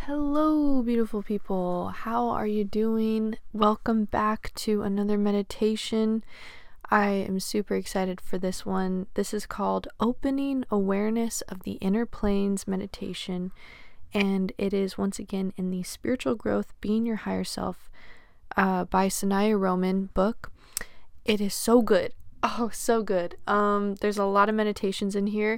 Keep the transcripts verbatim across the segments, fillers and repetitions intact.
Hello, beautiful people. How are you doing? Welcome back to another meditation. I am super excited for this one. This is called Opening Awareness of the Inner Planes Meditation, and it is once again in the Spiritual Growth Being Your Higher Self uh, by Sanaya Roman book. It is so good. Oh, so good. Um, there's a lot of meditations in here,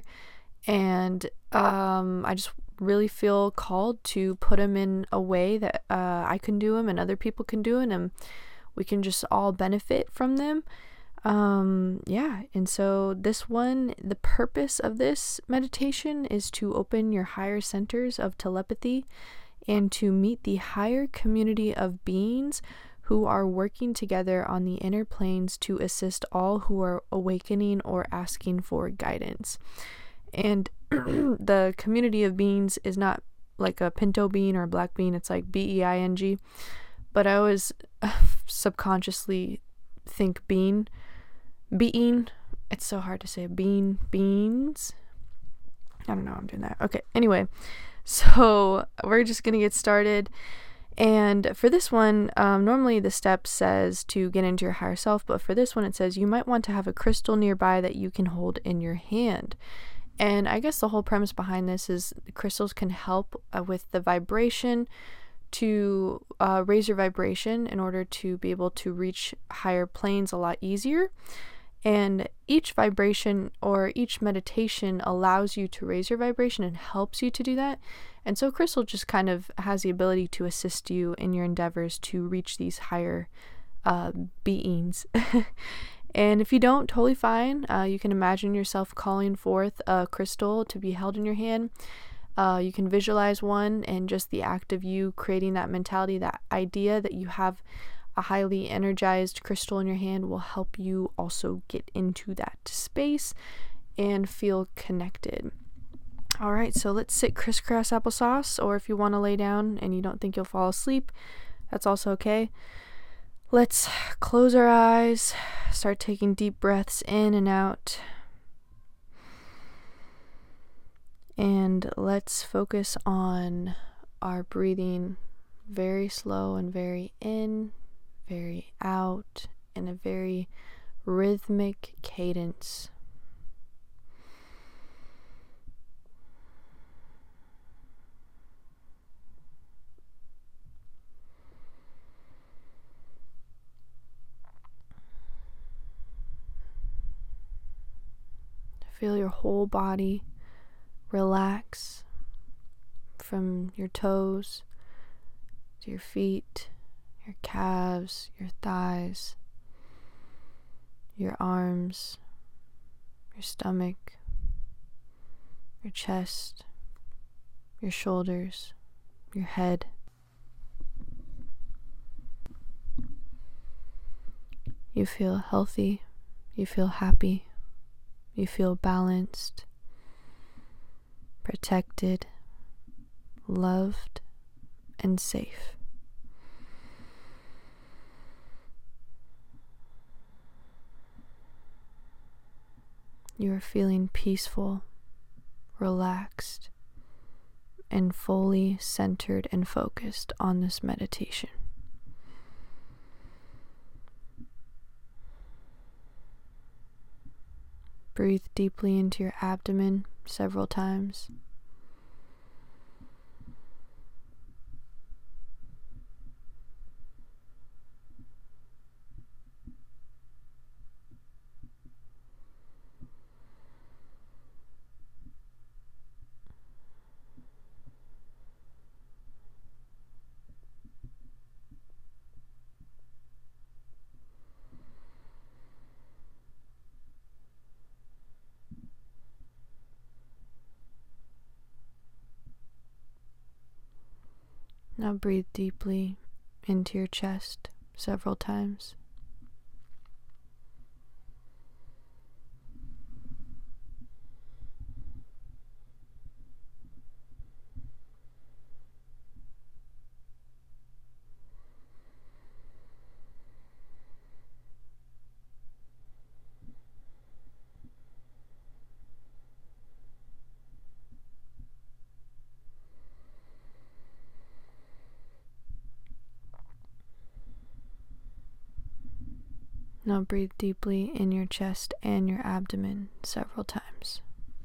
and um, I just really feel called to put them in a way that uh, I can do them and other people can do them, and we can just all benefit from them. Um, yeah, and so this one, the purpose of this meditation is to open your higher centers of telepathy and to meet the higher community of beings who are working together on the inner planes to assist all who are awakening or asking for guidance. And the community of beings is not like a pinto bean or a black bean, it's like B E I N G, but I always uh, subconsciously think bean, bean, it's so hard to say, bean, beans, I don't know, I'm doing that. Okay, anyway, so we're just gonna get started. And for this one, um, normally the step says to get into your higher self, but for this one it says you might want to have a crystal nearby that you can hold in your hand. And I guess the whole premise behind this is crystals can help uh, with the vibration, to uh, raise your vibration in order to be able to reach higher planes a lot easier. And each vibration or each meditation allows you to raise your vibration and helps you to do that. And so crystal just kind of has the ability to assist you in your endeavors to reach these higher uh, beings. And if you don't, totally fine. Uh, you can imagine yourself calling forth a crystal to be held in your hand. Uh, you can visualize one, and just the act of you creating that mentality, that idea that you have a highly energized crystal in your hand will help you also get into that space and feel connected. All right, so let's sit crisscross applesauce, or if you want to lay down and you don't think you'll fall asleep, that's also okay. Let's close our eyes, start taking deep breaths in and out, and let's focus on our breathing, very slow and very in, very out, in a very rhythmic cadence. Feel your whole body relax from your toes to your feet, your calves, your thighs, your arms, your stomach, your chest, your shoulders, your head. You feel healthy, you feel happy, you feel balanced, protected, loved, and safe. You are feeling peaceful, relaxed, and fully centered and focused on this meditation. Breathe deeply into your abdomen several times. Now breathe deeply into your chest several times. Now breathe deeply in your chest and your abdomen several times.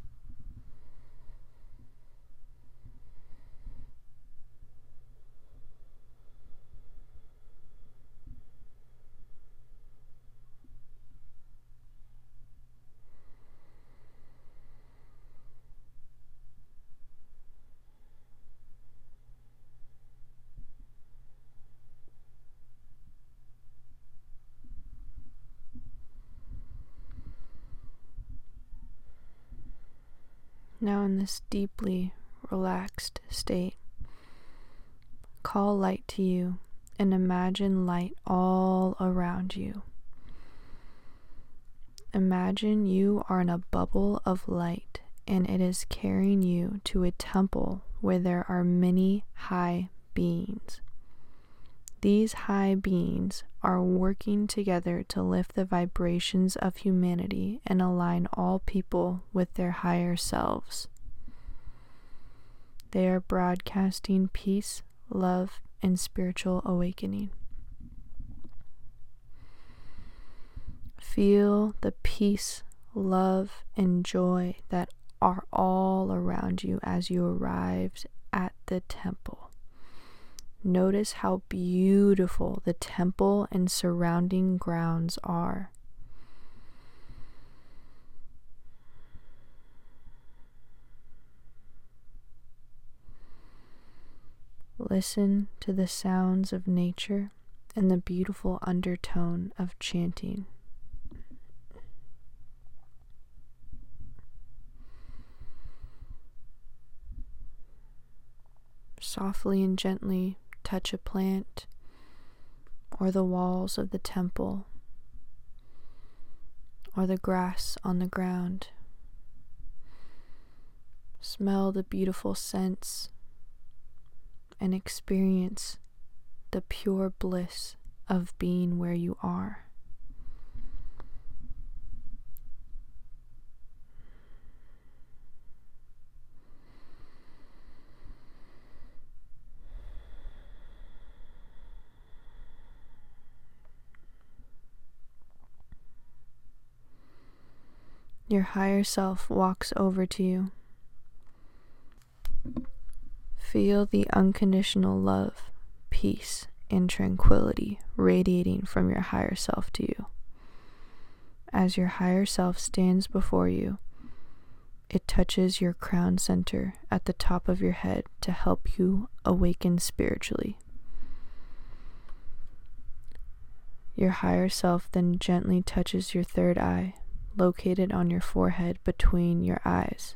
Now in this deeply relaxed state, call light to you and imagine light all around you. Imagine you are in a bubble of light and it is carrying you to a temple where there are many high beings. These high beings are working together to lift the vibrations of humanity and align all people with their higher selves. They are broadcasting peace, love, and spiritual awakening. Feel the peace, love, and joy that are all around you as you arrived at the temple. Notice how beautiful the temple and surrounding grounds are. Listen to the sounds of nature and the beautiful undertone of chanting. Softly and gently touch a plant or the walls of the temple or the grass on the ground. Smell the beautiful scents and experience the pure bliss of being where you are. Your higher self walks over to you. Feel the unconditional love, peace, and tranquility radiating from your higher self to you. As your higher self stands before you, it touches your crown center at the top of your head to help you awaken spiritually. Your higher self then gently touches your third eye, located on your forehead between your eyes.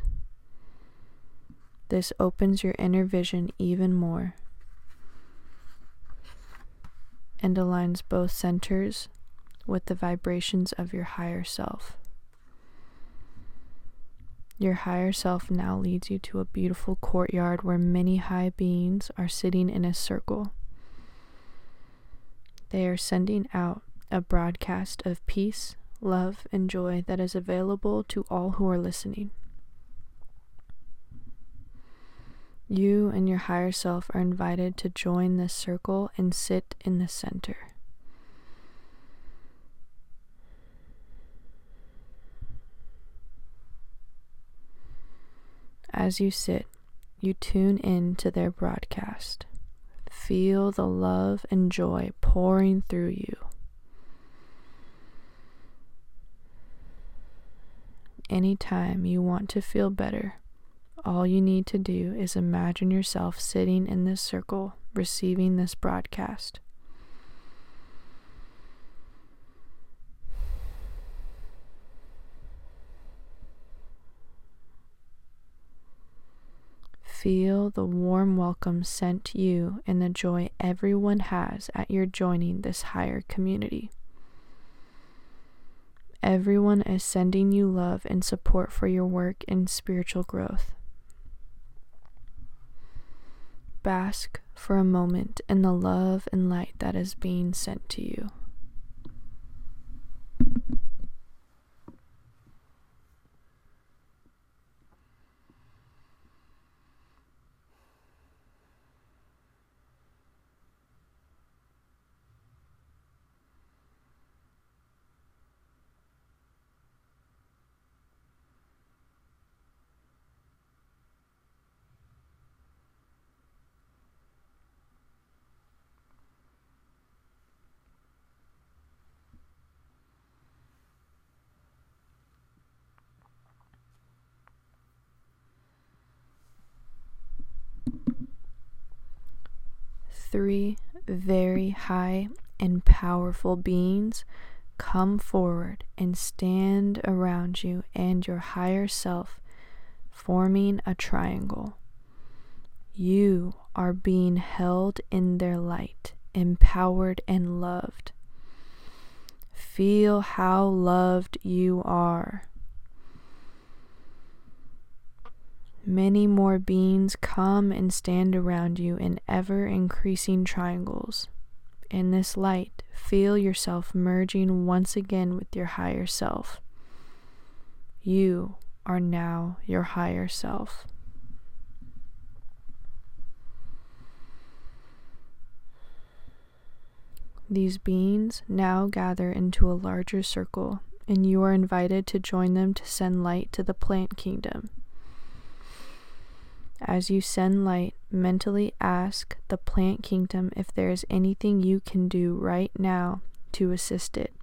This opens your inner vision even more and aligns both centers with the vibrations of your higher self. Your higher self now leads you to a beautiful courtyard where many high beings are sitting in a circle. They are sending out a broadcast of peace, love, and joy that is available to all who are listening. You and your higher self are invited to join this circle and sit in the center. As you sit, you tune in to their broadcast. Feel the love and joy pouring through you. Anytime you want to feel better, all you need to do is imagine yourself sitting in this circle, receiving this broadcast. Feel the warm welcome sent to you and the joy everyone has at your joining this higher community. Everyone is sending you love and support for your work and spiritual growth. Bask for a moment in the love and light that is being sent to you. three very high and powerful beings come forward and stand around you and your higher self, forming a triangle. You are being held in their light, empowered and loved. Feel how loved you are. Many more beings come and stand around you in ever-increasing triangles. In this light, feel yourself merging once again with your higher self. You are now your higher self. These beings now gather into a larger circle, and you are invited to join them to send light to the plant kingdom. As you send light, mentally ask the plant kingdom if there is anything you can do right now to assist it.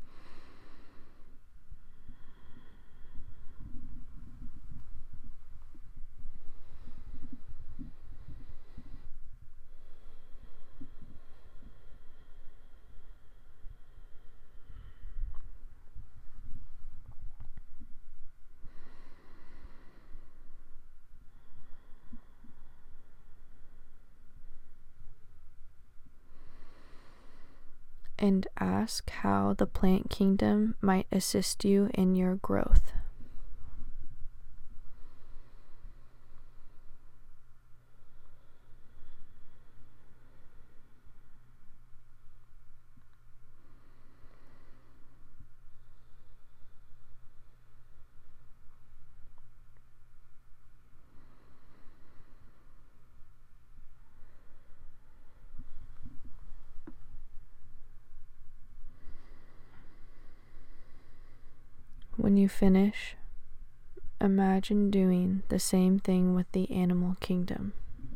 And ask how the plant kingdom might assist you in your growth. When you finish, imagine doing the same thing with the animal kingdom.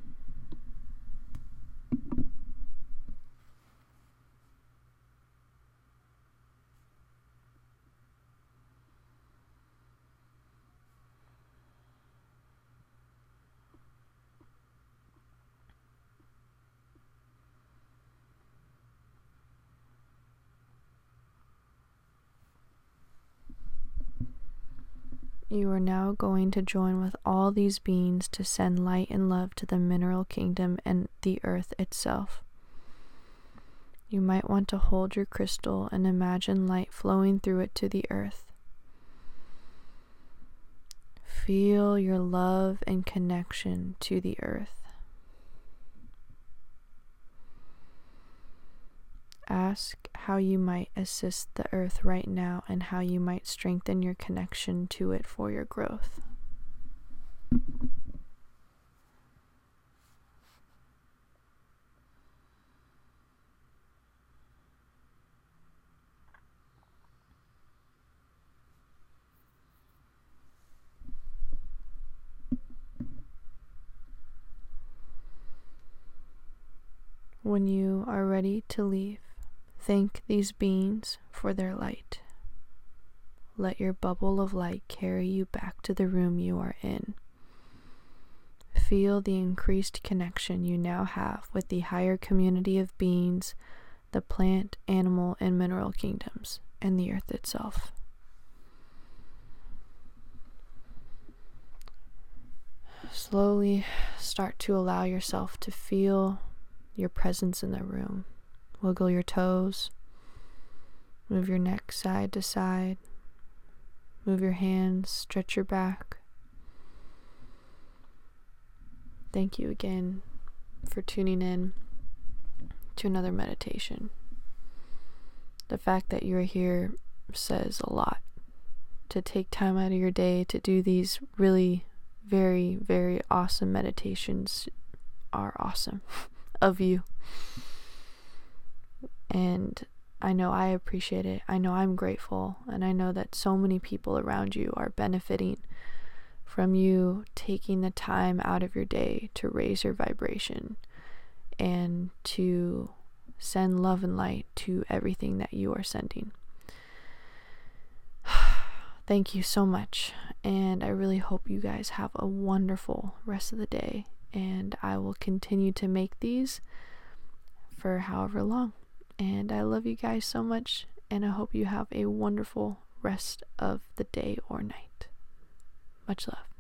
You are now going to join with all these beings to send light and love to the mineral kingdom and the earth itself. You might want to hold your crystal and imagine light flowing through it to the earth. Feel your love and connection to the earth. Ask how you might assist the earth right now and how you might strengthen your connection to it for your growth. When you are ready to leave, thank these beings for their light. Let your bubble of light carry you back to the room you are in. Feel the increased connection you now have with the higher community of beings, the plant, animal, and mineral kingdoms, and the earth itself. Slowly start to allow yourself to feel your presence in the room. Wiggle your toes, move your neck side to side, move your hands, stretch your back. Thank you again for tuning in to another meditation. The fact that you're here says a lot. To take time out of your day to do these really very, very awesome meditations are awesome of you. And I know I appreciate it. I know I'm grateful. And I know that so many people around you are benefiting from you taking the time out of your day to raise your vibration and to send love and light to everything that you are sending. Thank you so much. And I really hope you guys have a wonderful rest of the day. And I will continue to make these for however long. And I love you guys so much, and I hope you have a wonderful rest of the day or night. Much love.